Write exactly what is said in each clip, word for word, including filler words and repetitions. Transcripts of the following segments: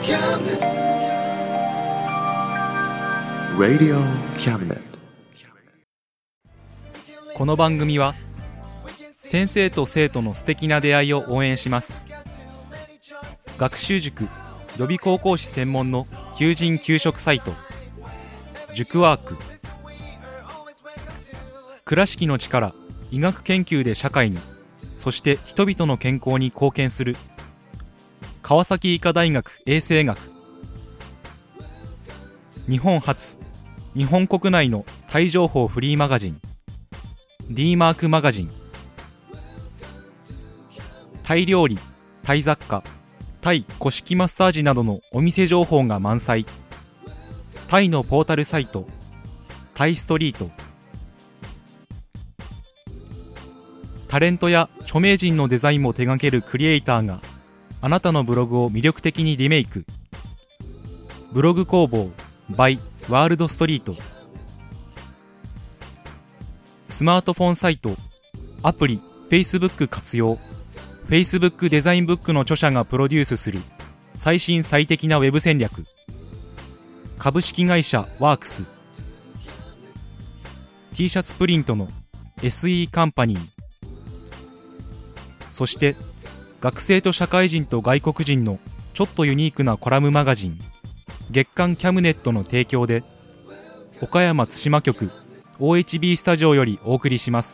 Radio Cabinet。 この番組は先生と生徒の素敵な出会いを応援します。学習塾予備高校師専門の求人・求職サイト塾ワーク。倉敷の力、医学研究で社会に、そして人々の健康に貢献する川崎医科大学衛生学。日本初、日本国内のタイ情報フリーマガジン D マークマガジン。タイ料理、タイ雑貨、タイ古式マッサージなどのお店情報が満載。タイのポータルサイトタイストリート。タレントや著名人のデザインも手掛けるクリエイターがあなたのブログを魅力的にリメイク。ブログ工房 by ワールドストリート。スマートフォンサイト、アプリ Facebook 活用。 Facebook デザインブックの著者がプロデュースする最新最適なウェブ戦略。株式会社ワークス。 T シャツプリントの エスイー カンパニー。そして学生と社会人と外国人のちょっとユニークなコラムマガジン月刊キャムネットの提供で岡山津島局 オーエイチビー スタジオよりお送りします。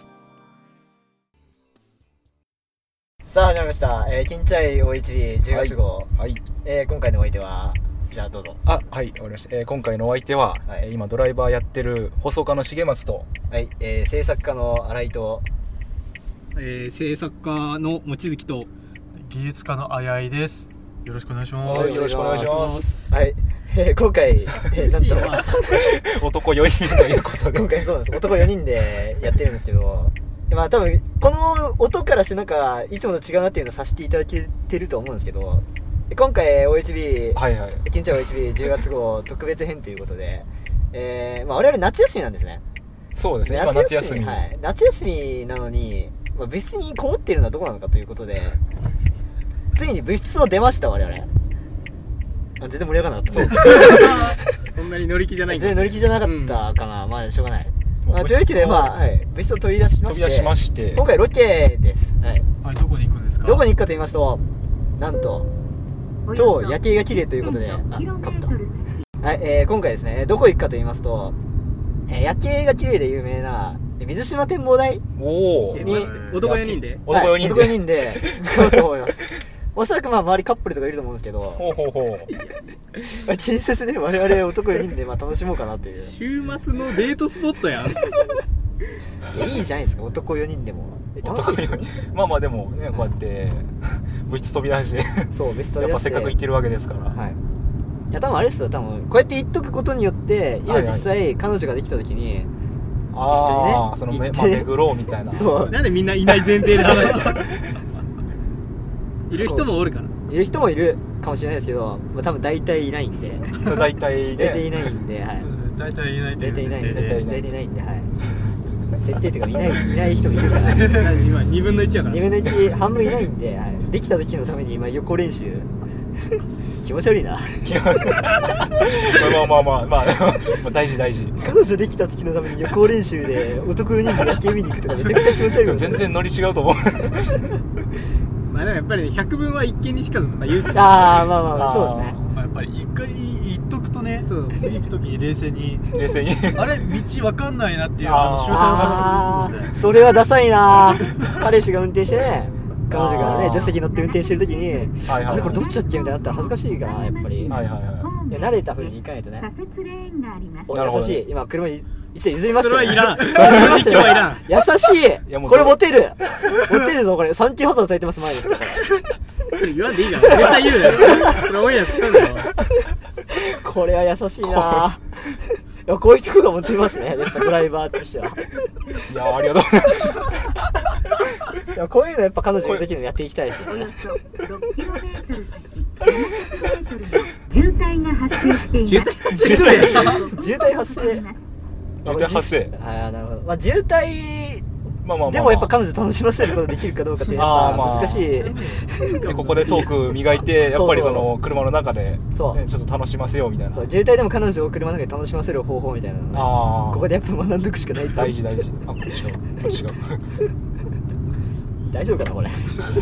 さあ始まりました、えー、金チャイ オーエイチビーじゅうがつ号、 はい、 えー、今回のお相手はじゃあどうぞ。 あ、はい、わかりました、えー、今回のお相手は、はい、今ドライバーやってる放送家の重松と、 はい、えー、制作家の新井と、 えー、制作家の望月と技術家のあやいです。よろしくお願いします。 はい、よろしくお願いします。 はい、えー、今回、えー、なんと男よにんということで今回そうなんです、男よにんでやってるんですけど、まあ多分この音からしてなんかいつもと違うなっていうのをさせていただけてると思うんですけど、今回 オーエイチビー、 はいはい、 金チャイ オーエイチビーじゅうがつ号特別編ということで、えー、まあ我々夏休みなんですね。 そうですね、今夏休み、 はい、夏休みなのに、まあ、部室にこもっているのはどこなのかということで、ついに部室を出ました我々。あ、全然盛り上がらなかった。 そんなに乗り気じゃないんだ。 全然乗り気じゃなかったかな、うん、まあしょうがない。まあ、というわけで、まあはい、部室を飛び出しまして、飛び出しまして今回ロケです。はい、 はい、どこに行くんですか。 どこに行くかと言いますと、なんと超夜景が綺麗ということで、あ、かぶった。はい、えー、今回ですね、どこ行くかと言いますと、えー、夜景が綺麗で有名な水島展望台に男よにんで、 はい、男よにんで行こうと思います。おそらくまあ周りカップルとかいると思うんですけど、ほうほうほう気にせずね、我々男よにんでまあ楽しもうかなという。 週末のデートスポットやん。 いや、いいじゃないですか、男よにんでも楽しいですよ。 まあまあでもね、こうやって部室飛び出してそう部室飛び出してやっぱせっかく行ってるわけですから、はい、 いや多分あれですよ、多分こうやって言っとくことによっていざ実際彼女ができた時に、はいはい、一緒にね、 あそのめ、まあ、巡ろうみたいな。 そう、なんでみんないない前提で話してる。いる人もおるから。 いる人もいるかもしれないですけど、まあ、多分大体いないんで大体大体いないんで、はい、 大体いないっていう大体いないんで、大体いないんで、はい、設定というかいないいない人もいるから今にぶんのいちやからにぶんのいち半分いないんで、はい、できた時のために今予行練習気持ち悪いな。 まあまあまあまあ、まあ、大事大事。 彼女できた時のために予行練習で男よにんで夜景見に行くとかめちゃくちゃ気持ち悪い。 全然ノリ違うと思う。 まあでもやっぱりね、百聞は一見にしかずとか言うし、ね、 ああまあまあそうですね。 まあ、やっぱり一回言っとくとね、そう次行く時に冷静に冷静にあれ道わかんないなっていうあの瞬間がするんですもんね。それはダサいな。彼氏が運転してね、彼女がね助手席乗って運転してる時に、はいはいはい、あれこれどっちだっけみたいになったら恥ずかしいからやっぱり、はいはいはい、いや慣れた風に行かないとね。お優しい。今車に一台譲りましたね。 それはいらん。それはいらん。 優しい。これモテる。モテるぞこれ。三級ハザードされてます前ですから。 それ言わんでいいから。絶対言うなよ。それオンエア使うんだよ。 これは優しいな。いやこういうとこがモテますね。やっぱドライバーとしては。 いやありがとうございます。 いやこういうのやっぱ彼女の時のやっていきたいですよね。 渋滞が発生しています。 渋滞渋滞発生。 渋滞発生。 ああなるほど。まあ渋滞まあまあまあ、 でもやっぱ彼女楽しませることできるかどうかってやっぱ難しいでここでトーク磨いてやっぱりその車の中で、ね、 そうちょっと楽しませようみたいな。 そう渋滞でも彼女を車の中で楽しませる方法みたいなの、ね、あここでやっぱ学んでいくしかないって大事大事。あこれ違うこれ違う大丈夫かなこれ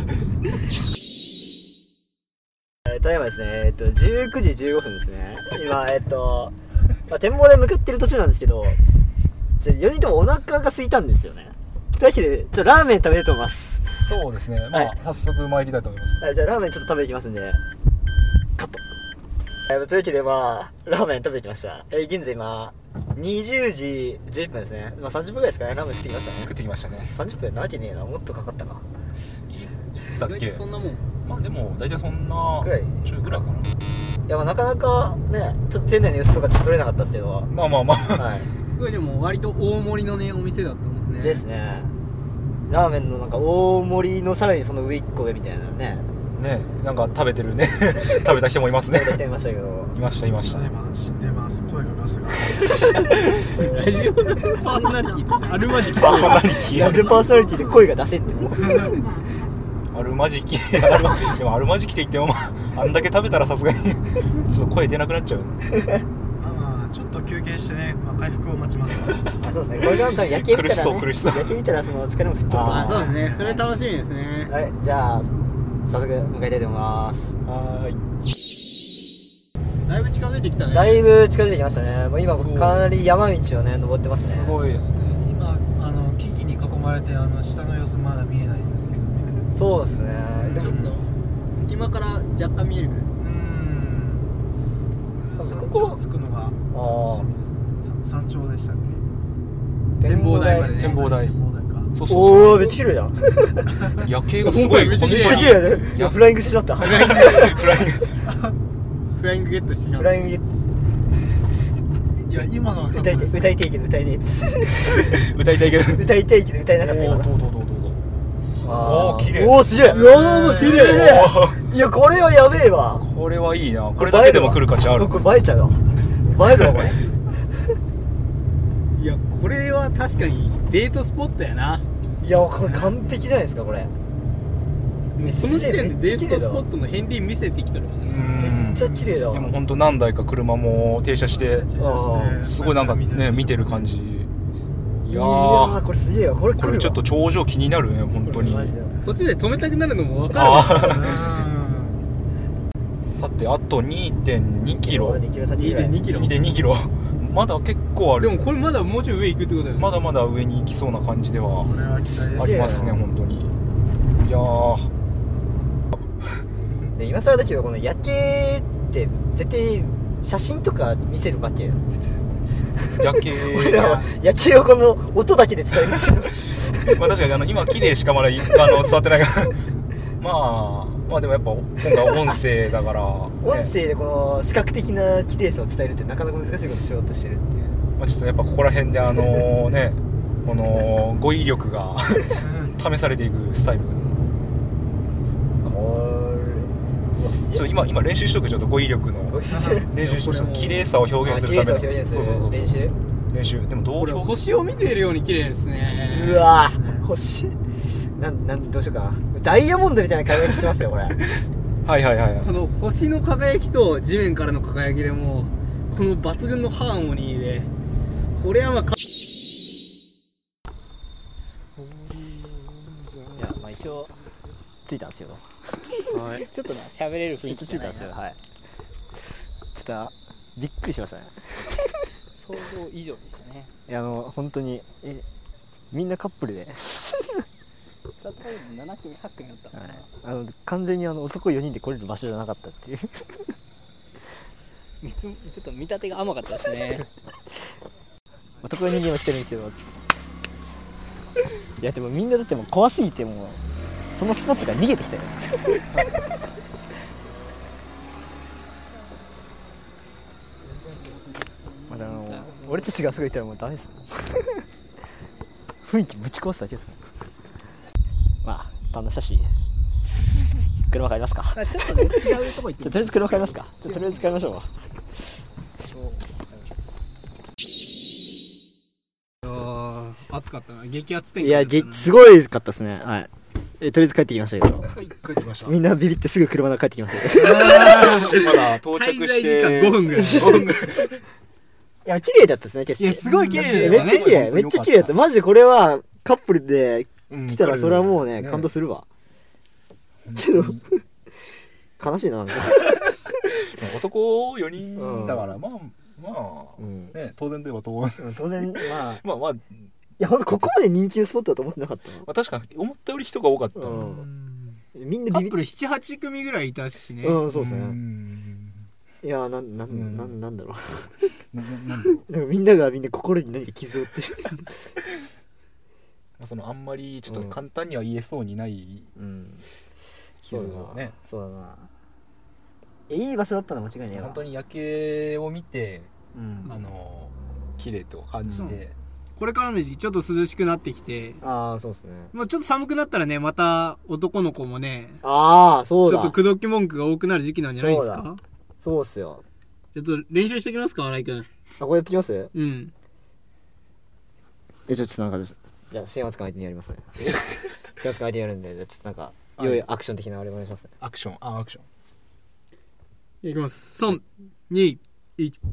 ただいまですね、えっと、じゅうくじじゅうごふんですね。今、えっと、まあ、展望台向かってる途中なんですけど、ちょよにんともお腹が空いたんですよね。というわけで、ちょラーメン食べたいと思います。 そうですね、まあ、はい、早速参りたいと思います、 はい、じゃあラーメンちょっと食べていきますんで、カット。えー、というわけで、まあ、ラーメン食べてきました。えー、現在今、にじゅうじじゅういっぷんですね。まあさんじゅっぷんぐらいですかね、ラーメン食ってきましたね。 食ってきましたね。 さんじゅっぷんなわけねえな、もっとかかったか。 いつだっけ。 そんなもん。 まあでも大体そんなぐらいちょいぐらいかな。いやまあなかなかねちょっと店内の様子とかちょっと撮れなかったですけど、 まあまあまあ、 はい、 これでも割と大盛りのねお店だったもんね。 ですね。ラーメンのなんか大盛りのさらにその上いっこ上みたいなねね、なんか食べてるね食べた人もいますね。 食べた人いましたけどいましたいました。 知ってます声がガスがラジオパーソナリティとあるまじきパーソナリティラジオパーソナリティで声が出せってもうあるまじきでもあるまじきって言っても、まあ、あんだけ食べたらさすがにちょっと声出なくなっちゃうまあちょっと休憩してね、まあ、回復を待ちますあそうですね。これからの夜景見たらね苦しそう苦しそう夜景見たらその疲れも吹っ飛ぶと思う。 あそうですね、それ楽しみですね。 はい、じゃあ早速向かいたいと思います。 はーい。 だいぶ近づいてきたね。 だいぶ近づいてきましたね。もう今かなり山道をね登ってますね。 すごいですね。 今あの木々に囲まれてあの下の様子まだ見えないんですけどね。 そうですね。 ちょっと隙間から若干見えるぐらい。 うーん。ここ着くのが楽しみですね。山頂でしたっけ？ 展望台までね。 展望台。 展望台か。 そうそうそう。 おおめっちゃ綺麗だ。 夜景がすごい。 めっちゃ綺麗めっちゃ綺麗だね。いやフライングしてしまった。 フライングフライングゲットしてしまった。 フライングゲット。 いや今のは歌いたい歌いたいけど歌えねえっつ。 歌いたいけど。 歌いたいけど歌えなかったよ。 どうどうどうどうどう。おお綺麗。 おおすげえ。うわもう綺麗。いやこれはやべえわ。 これはいいな。これだけでも来る価値ある。 これ映えちゃうわ。映えるわこれ。 いやこれは確かにデートスポットやな。 いやこれ完璧じゃないですかこれ。 この時点でデートスポットの片鱗見せてきてるもんね。 めっちゃ綺麗だわ。 でも本当何台か車も停車してすごいなんかね見てる感じ。いやー、 いやこれすげえわ。これ来るわ。 これちょっと頂上気になるね本当に。 途中で止めたくなるのも分かる。 さてあと にてんにキロにてんにキロにてんにキロまだ結構ある。 でもこれまだもうちょい上行くってことだよね。 まだまだ上に行きそうな感じではこれは期待ですありますね本当に。いやーで今更だけどこの夜景って絶対写真とか見せるわけよ普通。 夜景俺らは夜景をこの音だけで伝えるっていうまあ確かにあの今綺麗しかまだあの伝わってないからまあまあでもやっぱ今回は音声だから、ね、 音声でこの視覚的な綺麗さを伝えるってなかなか難しいことしようとしてるっていう。 まあ、ちょっとやっぱここら辺であのねこの語彙力が試されていくスタイル。 これちょっと今今練習しとく。ちょっと語彙力の練習しとく。綺麗さを表現するための綺麗さを表現するそうそうそう練習練習でもどうこれ星を見ているように綺麗ですね。 うわぁ星なんなんどうしようかな。ダイヤモンドみたいな輝きしますよこれ。 はいはいはいこの星の輝きと地面からの輝きでもこの抜群のハーモニーでこれはまあかいやまあ一応ついたんですよ。 はい、ちょっとな喋れる雰囲気ついたんですよ。はいちょっとびっくりしましたね。 想像以上でしたね。 いやあの本当にえみんなカップルでざっとなな組はち組だったかな、はい、 あの完全にあの男よにんで来れる場所じゃなかったっていうちょっと見立てが甘かったですね。 男よにんでも来てるんですよ。いやでもみんなだってもう怖すぎてもうそのスポットから逃げてきたんですまだあの俺たちがすぐ行ったらもうダメです雰囲気ぶち壊すだけですまあパンダ写真車買いますか。 あちょっとね違うとこ行ってとりあえず車買いますか。とりあえず買いましょう。 暑かったな。激アツ展いや、 開だったな。 げすごいかったですね。はい。えとりあえず帰ってきましたけど、 はい帰ってきましたみんなビビってすぐ車で帰ってきましたけど。 まだ到着滞在して時間ごふんぐらい。 ごふんぐらいいや、綺麗だったですね、景色。 いや、すごい綺麗だめよね。 っちゃ綺麗、めっちゃ綺麗だった。マジでこれはカップルでうん来たらそれはもうね、 ね感動するわ。けど、悲しいな、なんか。 男よにんだからまあまあうんね当然といえば当然当然、まあ、いまあまあや、ほんとここまで人気のスポットだと思ってなかったまあ確かに思ったより人が多かったな。う。 うんんみんなビビっカップルなな、はち組ぐらいいたしね。 うん、そうですうね。 んいや、なん、なうんん、なん、なんだろなななんだろう。なんかみんながみんな心に何か傷を負ってる。 うそのあんまりちょっと簡単には言えそうにないうん。 傷をねそうだな。いい場所だったのは間違いないわ。 本当に夜景を見てうん。 あの綺麗と感じてこれからの時期ちょっと涼しくなってきて、 ああ、そうですね。 もうちょっと寒くなったらね、また男の子もね、 ああ、そうだ。 ちょっと口説き文句が多くなる時期なんじゃないですそうか。 そうっすよ。 ちょっと練習してきますか、新井くん。 あ、これやってきますうん。 え、ちょ、ちょっとなんか、じゃあ、新松君相手にやりますね。新松君相手にやるんで、じゃあ、ちょっとなんか、いよいよアクション的なあれお願いしますね。 アクションあアクションいきます。さん、に、いち。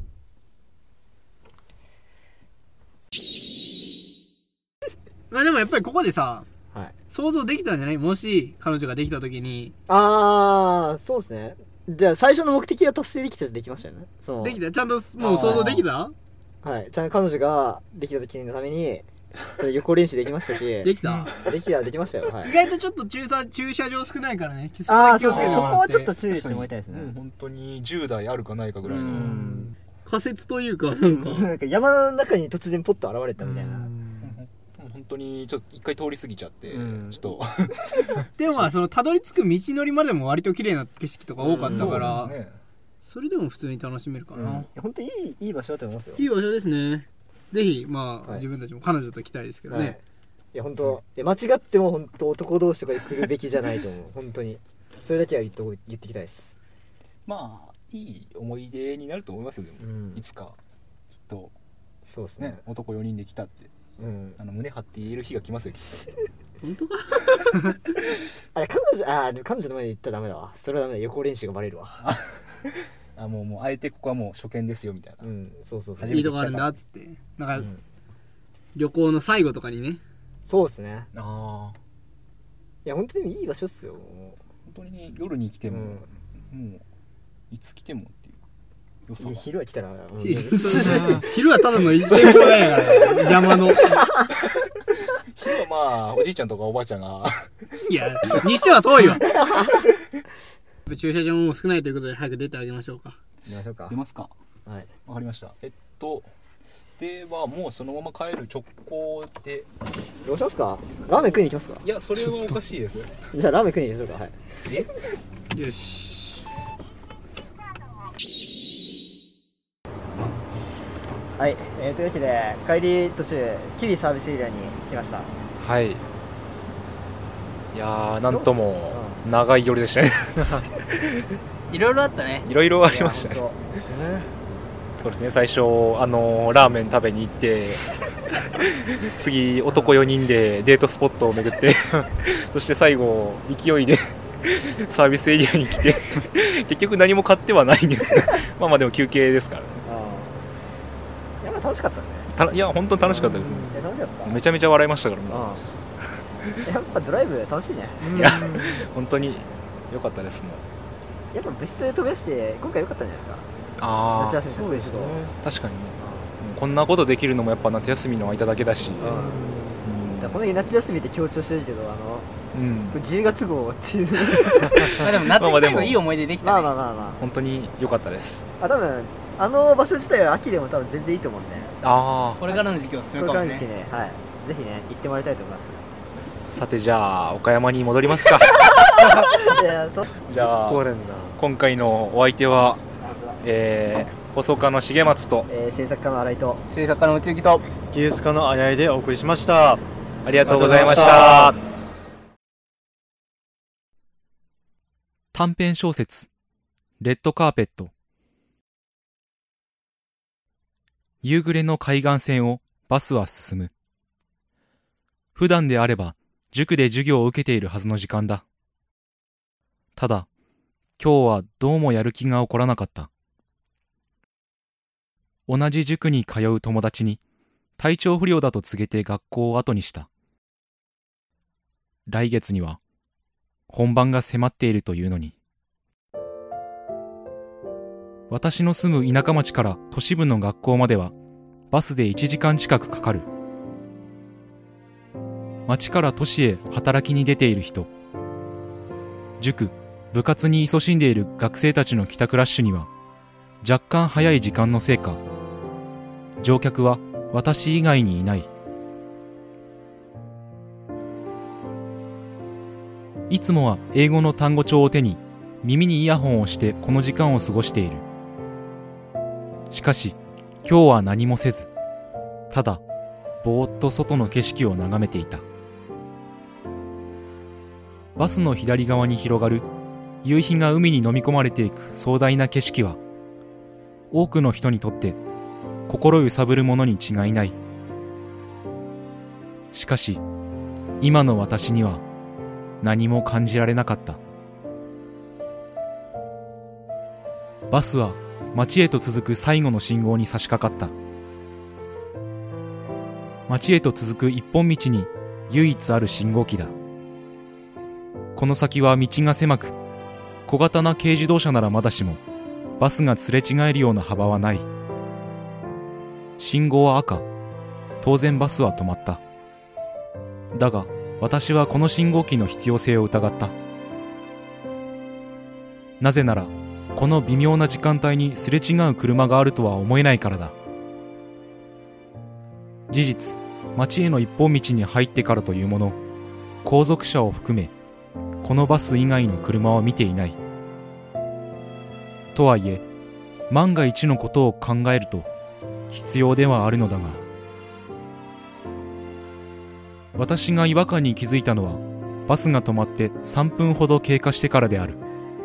まあでもやっぱりここでさ、 はい。 想像できたんじゃない？もし彼女ができた時に。 ああ、そうですね。じゃあ、最初の目的が達成できたじゃできましたよね。そのできた？ちゃんともう想像できた？ はい。ちゃんと彼女ができた時のために、予行練習できましたし、 できた？ できた、できましたよ。はい意。外とちょっと駐車駐車場少ないからね。 ああ、 そこだけ気をつけてそうですね。そこもらってはちょっと注意してもらいたいですね。 もう本当にじゅうだいあるかないかぐらいのうん。 仮説というかなんかなんか山の中に突然ポッと現れたみたいな。 もう本当にちょっと一回通り過ぎちゃって、 うんちょっとでもまあそのたどり着く道のりまでも割と綺麗な景色とか多かったから、 そうですねそれでも普通に楽しめるかな、 うん。本当にいいいい場所だと思いますよ。 いい場所ですね。ぜひまあ、 はい自分たちも彼女と来たいですけどね、 はい。いや本当、いや間違っても本当男同士とかで来るべきじゃないと思う。本当に。それだけは言っとこ言ってきたいです。 まあいい思い出になると思いますよでも、 うんいつかきっとそうですねね。男よにんで来たってうん。 あの胸張って言える日が来ますよきっ本当か？ あ、彼女、あ、でも彼女の前で言ったらダメだわ。それはダメだ。予行練習がバレるわ。 とあもうもうあえてここはもう初見ですよみたいな、 うん、そうそうそう。 いいとこあるんだっつってなんか、 うん旅行の最後とかにね。 そうですね。 ああいや本当にいい場所っすよ。も本当に夜に来ても、もういつ来てもっていう良ういやさが昼は来たら、うん昼はただの一点もないから山の。 昼はまあおじいちゃんとかおばあちゃんがいやにしては遠いわ。駐車場も少ないということで早く出てあげましょうか。 行きましょうか出。ますかはい。 わかりましたえっとではもうそのまま帰る直行でどうしますか？ラーメン食いに行きますか？ いやそれはおかしいですじゃあラーメン食いに行きましょうか。はい。 えよし。 はい、えー、というわけで帰り途中キリサービスエリアに着きました。 はい。いやー、なんとも長い夜でしたね。 いろいろあったね。 いろいろありましたね。 いや本当そうですね、最初、あのーラーメン食べに行って次男よにんでデートスポットを巡ってそして最後勢いでサービスエリアに来て結局何も買ってはないんですけどまあまあでも休憩ですからね。 あーやっぱ楽しかったですね。 たいや本当に楽しかったですね。 いや楽しかった。 めちゃめちゃ笑いましたからね。 うんやっぱドライブ楽しいね。 いや本当に良かったですもん。 やっぱ部室で飛び出して今回良かったんじゃないですか。 あ夏休み特別と。 確かにね、こんなことできるのもやっぱ夏休みの間だけだし、 うんだからこの時夏休みって強調してるけど、あのうん、 これじゅうがつ号っていうまあでも夏に最後いい思い出できたね。 まあまあまあま本当に良かったです。 あ。あ、多分あの場所自体は秋でも多分全然いいと思うんで、 あこれからの時期を進これむかもね。 からの時期ね、はい、ぜひね行ってもらいたいと思います。 あ、さてじゃあ岡山に戻りますか。 いやとじゃあるんだ。 今回のお相手は、えー、放送家の重松とえー、制作家の新井と制作家の内行と。 技術家のあやいでお送りしました。 ありがとうございましありがとうございまた。短編小説レッドカーペット。夕暮れの海岸線をバスは進む。 普段であれば塾で授業を受けているはずの時間だ。ただ、今日はどうもやる気が起こらなかった。同じ塾に通う友達に体調不良だと告げて学校を後にした。来月には本番が迫っているというのに。私の住む田舎町から都市部の学校まではバスでいちじかん近くかかる。町から都市へ働きに出ている人、塾、部活に勤しんでいる学生たちの帰宅ラッシュには若干早い時間のせいか、乗客は私以外にいない。いつもは英語の単語帳を手に耳にイヤホンをしてこの時間を過ごしている。しかし今日は何もせず、ただぼーっと外の景色を眺めていた。バスの左側に広がる夕日が海に飲み込まれていく壮大な景色は、多くの人にとって心揺さぶるものに違いない。しかし今の私には何も感じられなかった。バスは町へと続く最後の信号に差し掛かった。町へと続く一本道に唯一ある信号機だ。この先は道が狭く、小型な軽自動車ならまだしもバスがすれ違えるような幅はない。信号は赤。当然バスは止まった。だが私はこの信号機の必要性を疑った。なぜならこの微妙な時間帯にすれ違う車があるとは思えないからだ。事実、町への一本道に入ってからというもの、後続車を含めこのバス以外の車を見ていない。とはいえ万が一のことを考えると必要ではあるのだが、私が違和感に気づいたのはバスが止まってさんぷんほど経過してからである。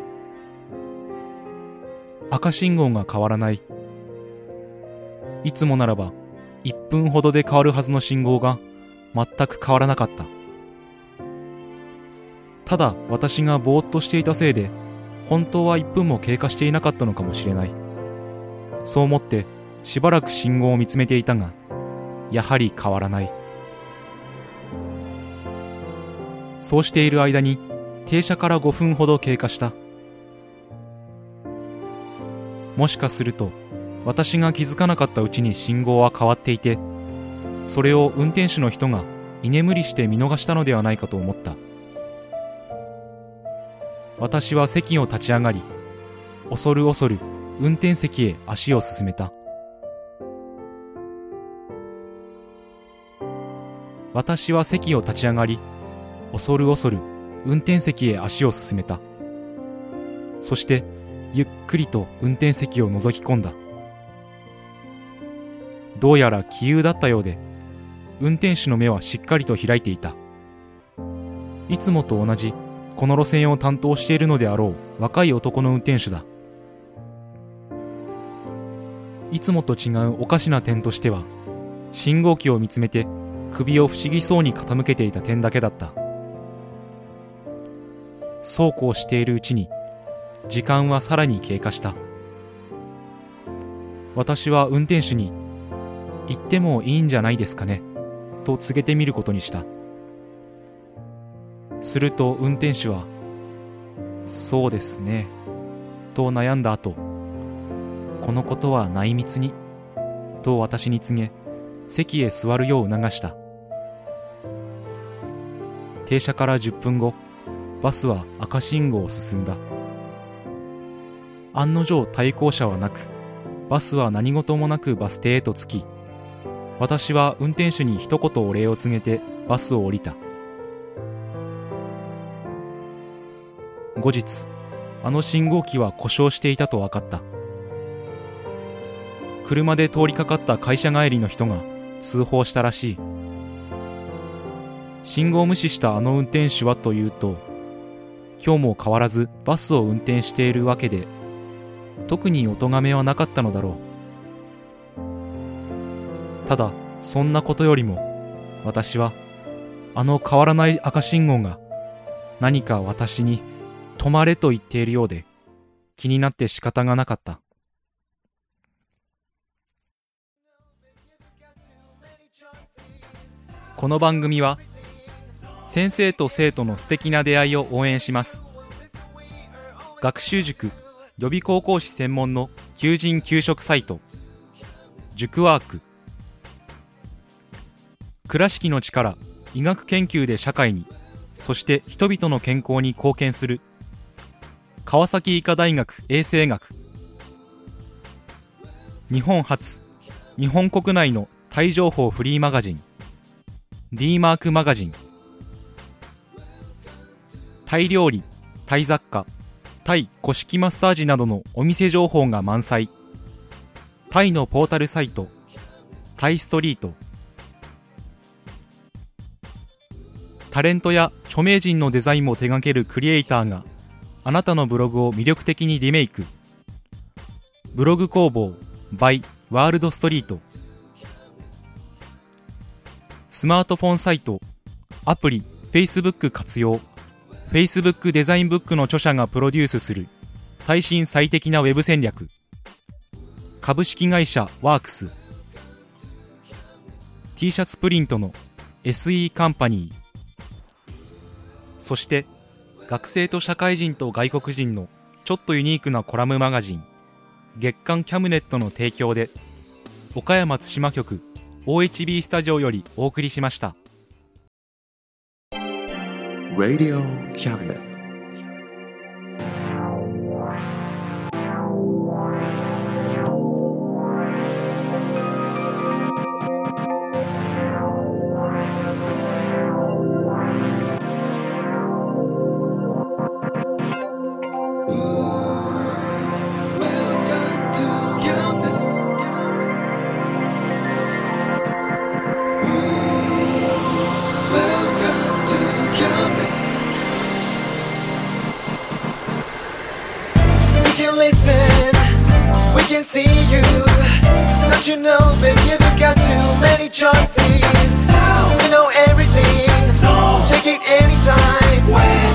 赤信号が変わらない。いつもならばいっぷんほどで変わるはずの信号が全く変わらなかった。ただ私がぼーっとしていたせいで本当はいっぷんも経過していなかったのかもしれない。そう思ってしばらく信号を見つめていたが、やはり変わらない。そうしている間に停車からごふんほど経過した。もしかすると私が気づかなかったうちに信号は変わっていて、それを運転手の人が居眠りして見逃したのではないかと思った。私は席を立ち上がり、恐る恐る運転席へ足を進めた。私は席を立ち上がり、恐る恐る運転席へ足を進めた。そしてゆっくりと運転席を覗き込んだ。どうやら気憂だったようで、運転手の目はしっかりと開いていた。いつもと同じこの路線を担当しているのであろう若い男の運転手だ。いつもと違うおかしな点としては、信号機を見つめて首を不思議そうに傾けていた点だけだった。そうこうしているうちに時間はさらに経過した。私は運転手に行ってもいいんじゃないですかねと告げてみることにした。すると運転手はそうですねと悩んだ後、このことは内密にと私に告げ、席へ座るよう促した。停車からじゅっぷんご、バスは赤信号を進んだ。案の定対向車はなく、バスは何事もなくバス停へと着き、私は運転手に一言お礼を告げてバスを降りた。後日、あの信号機は故障していたと分かった。車で通りかかった会社帰りの人が通報したらしい。信号無視したあの運転手はというと、今日も変わらずバスを運転しているわけで、特にお咎めはなかったのだろう。ただそんなことよりも、私はあの変わらない赤信号が何か私に止まれと言っているようで気になって仕方がなかった。この番組は先生と生徒の素敵な出会いを応援します。学習塾予備高校師専門の求人・求職サイト塾ワーク、倉敷の力医学研究で社会に、そして人々の健康に貢献する川崎医科大学衛生学、日本初日本国内のタイ情報フリーマガジン D マークマガジン、タイ料理、タイ雑貨、タイ古式マッサージなどのお店情報が満載、タイのポータルサイトタイストリート、タレントや著名人のデザインも手掛けるクリエイターがあなたのブログを魅力的にリメイク、ブログ工房 by ワールドストリート、スマートフォンサイト、アプリ、Facebook 活用、Facebook デザインブックの著者がプロデュースする最新最適なウェブ戦略、株式会社ワークス、T シャツプリントの エスイー カンパニー、そして学生と社会人と外国人のちょっとユニークなコラムマガジン月刊キャムネットの提供で岡山津島局 オーエイチビー スタジオよりお送りしました。 Radio Cabinet。 You know, baby, you've got too many choices. Now you know everything, so check it anytime. When